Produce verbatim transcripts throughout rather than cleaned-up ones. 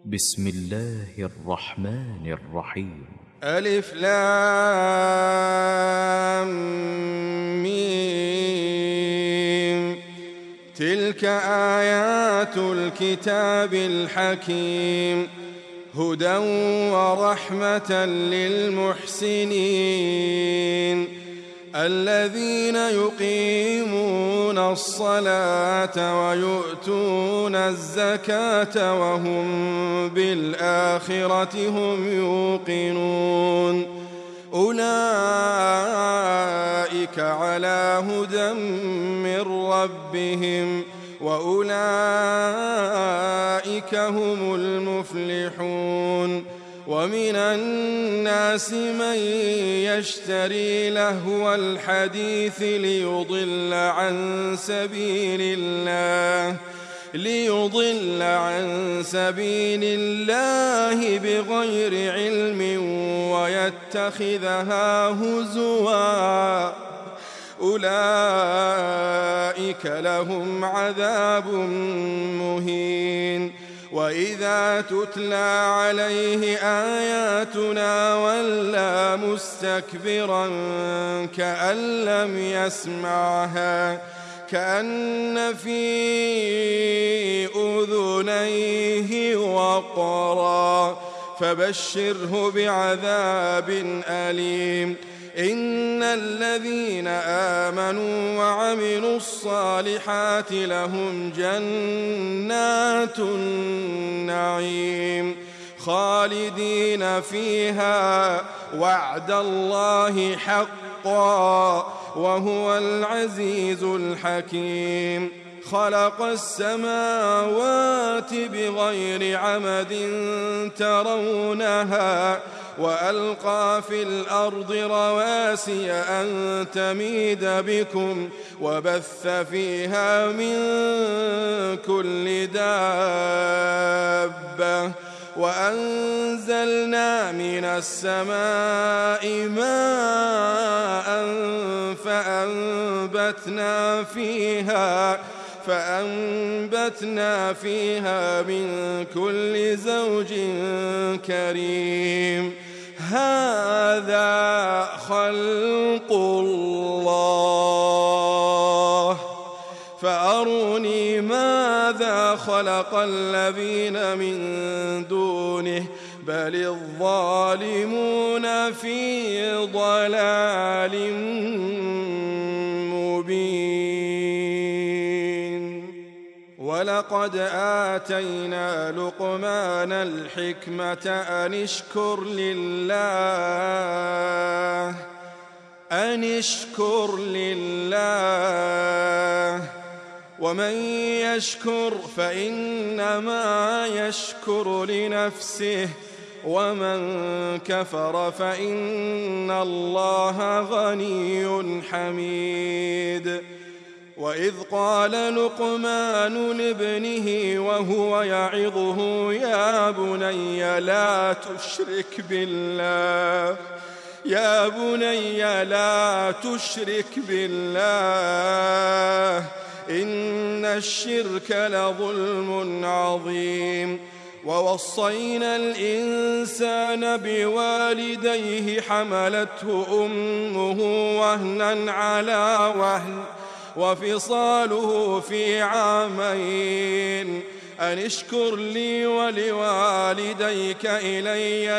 بسم الله الرحمن الرحيم. ألف لام ميم. تلك آيات الكتاب الحكيم، هدى ورحمة للمحسنين الذين يقيمون الصلاة ويؤتون الزكاة وهم بالآخرة هم يوقنون. أولئك على هدى من ربهم وأولئك هم المفلحون. ومن الناس من يشتري لهو الحديث ليضل عن سبيل الله ليضل عن سبيل الله بغير علم ويتخذها هزوا، أولئك لهم عذاب مهين. وإذا تتلى عليه آياتنا ولى مستكبرا كأن لم يسمعها كأن في أذنيه وقرا، فبشره بعذاب أليم. إن الذين آمنوا وعملوا الصالحات لهم جنات النعيم خالدين فيها، وعد الله حقا وهو العزيز الحكيم. خلق السماوات بغير عمد ترونها وألقى في الأرض رواسي أن تميد بكم وبث فيها من كل دابة، وأنزلنا من السماء ماء فأنبتنا فيها فأنبتنا فيها من كل زوج كريم. هذا خلق الله فأروني ماذا خلق الذين من دونه بل الظالمون في ضلال مبين. ولقد آتينا لقمان الحكمة أن اشكر لله أن اشكر لله ومن يشكر فإنما يشكر لنفسه ومن كفر فإن الله غني حميد. وإذ قال لقمان لابنه وهو يعظه يا بني لا تشرك بالله يا بني لا تشرك بالله إن الشرك لظلم عظيم. ووصينا الإنسان بوالديه حملته أمه وهنا على وهن وفصاله في عامين أن اشكر لي ولوالديك إلي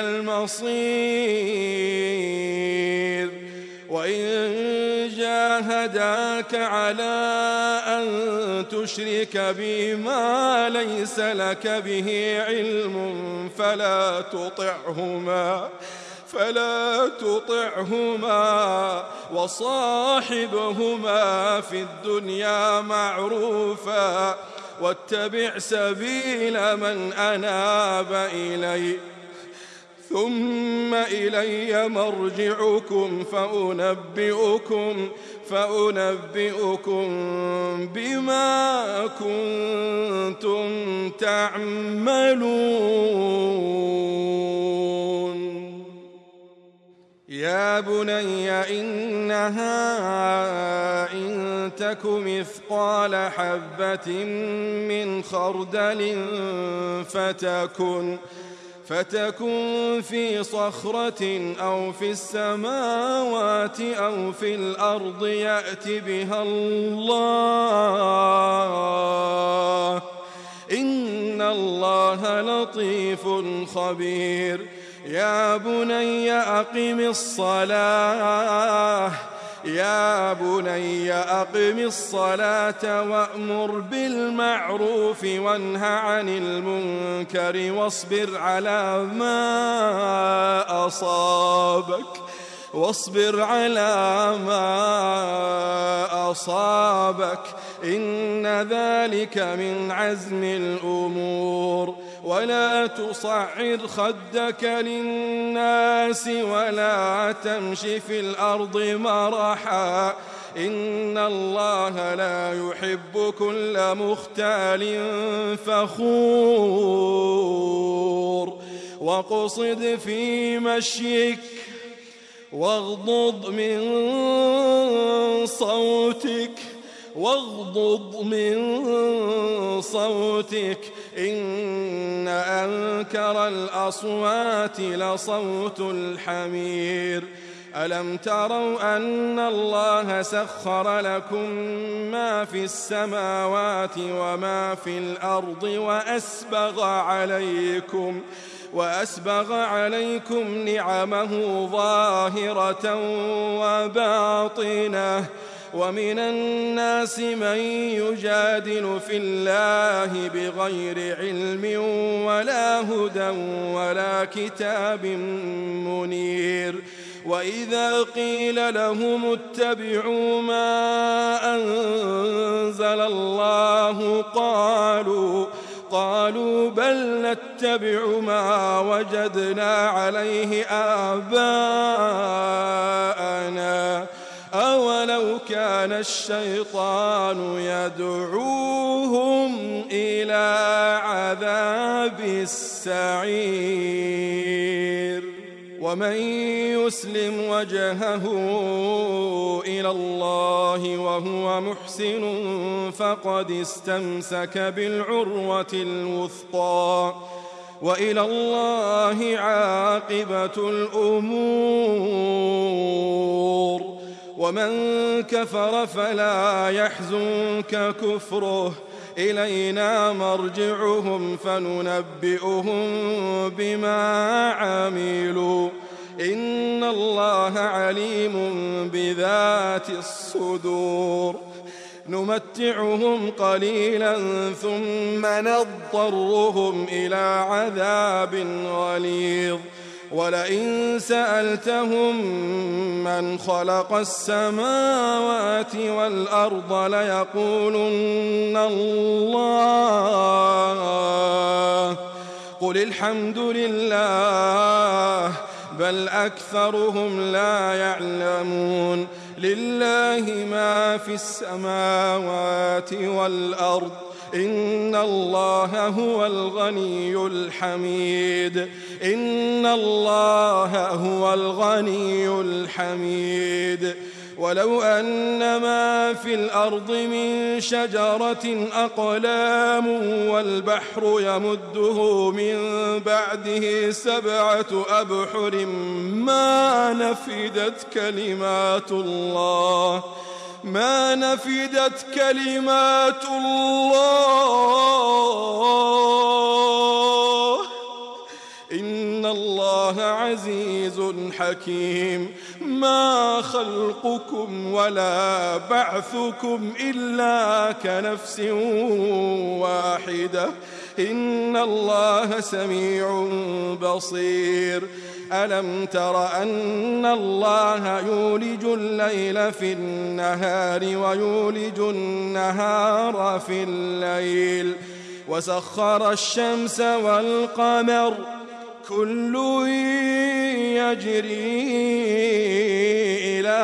المصير. وإن جاهداك على أن تشرك بي ما ليس لك به علم فلا تطعهما فلا تطعهما وصاحبهما في الدنيا معروفا واتبع سبيل من أناب إلي ثم إلي مرجعكم فأنبئكم فأنبئكم بما كنتم تعملون. يا بني إنها إن تك مثقال حبة من خردل فتكن فتكن في صخرة أو في السماوات أو في الأرض يأت بها الله إن الله لطيف خبير يا بني أقم الصلاة يا بني أقم الصلاة وأمر بالمعروف وانه عن المنكر واصبر على ما أصابك واصبر على ما أصابك إن ذلك من عزم الأمور ولا تصعر خدك للناس ولا تمش في الأرض مرحا إن الله لا يحب كل مختال فخور واقصد في مشيك واغضض من صوتك واغضض من صوتك إن أنكر الأصوات لصوت الحمير ألم تروا أن الله سخر لكم ما في السماوات وما في الأرض وأسبغ عليكم وأسبغ عليكم نعمه ظاهرة وباطنة ومن الناس من يجادل في الله بغير علم ولا هدى ولا كتاب منير وإذا قيل لهم اتبعوا ما أنزل الله قالوا قالوا بل نتبع ما وجدنا عليه آباءنا أولو كان الشيطان يدعوهم إلى عذاب السعير ومن يسلم وجهه إلى الله وهو محسن فقد استمسك بالعروة الوثقى وإلى الله عاقبة الأمور ومن كفر فلا يحزنك كفره إلينا مرجعهم فننبئهم بما عملوا إن الله عليم بذات الصدور نمتعهم قليلا ثم نضطرهم إلى عذاب غليظ ولئن سألتهم من خلق السماوات والأرض ليقولن الله قل الحمد لله بل أكثرهم لا يعلمون لله ما في السماوات والأرض إن الله هو الغني الحميد إن الله هو الغني الحميد ولو أن ما في الأرض من شجرة أقلام والبحر يمده من بعده سبعة أبحر ما نفدت كلمات الله ما نفدت كلمات الله إن الله عزيز حكيم ما خلقكم ولا بعثكم إلا كنفس واحدة إن الله سميع بصير ألم تر أن الله يولج الليل في النهار ويولج النهار في الليل وسخر الشمس والقمر كل يجري إلى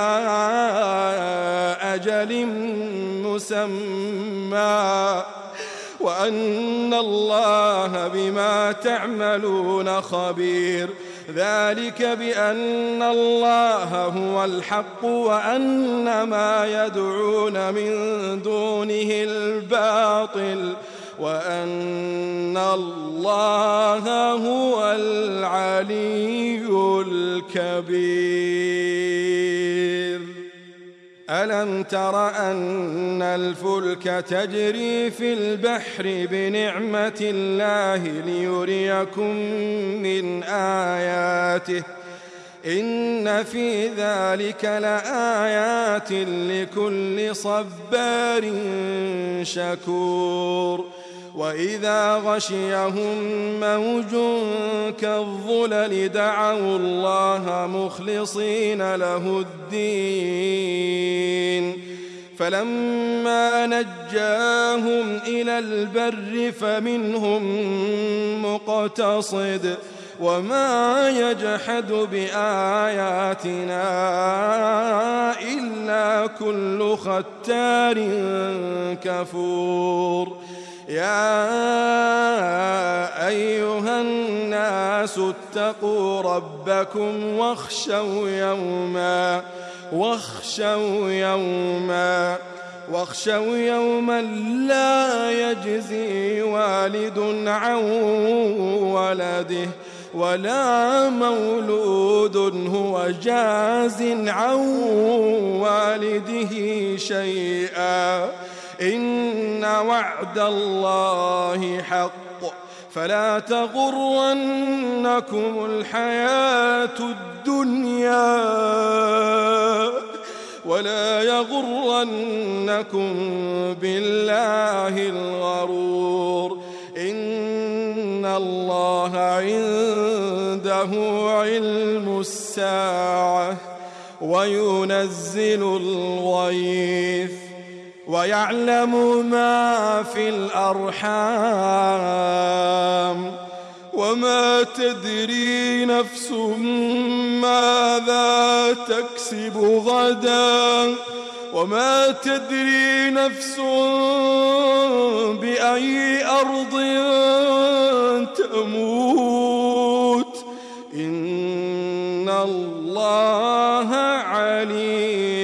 أجل مسمى وأن الله بما تعملون خبير ذلك بأن الله هو الحق وأن ما يدعون من دونه الباطل وأن الله هو العلي الكبير. ألم تر أن الفلك تجري في البحر بنعمة الله ليريكم من آياته إن في ذلك لآيات لكل صبار شكور. وإذا غشيهم موج كالظلل دعوا الله مخلصين له الدين فلما نجاهم إلى البر فمنهم مقتصد وما يجحد بآياتنا إلا كل ختار كفور. يا أيها الناس اتقوا ربكم واخشوا يوما واخشوا يوما واخشوا يوما لا يجزي والد عن ولده ولا مولود هو جاز عن والده شيئا إن وعد الله حق فلا تغرنكم الحياة الدنيا ولا يغرنكم بالله الغرور إن الله عنده علم الساعة وينزل الغيث ويعلم ما في الأرحام وما تدري نفس ماذا تكسب غدا وما تدري نفس بأي أرض تموت إن الله عليم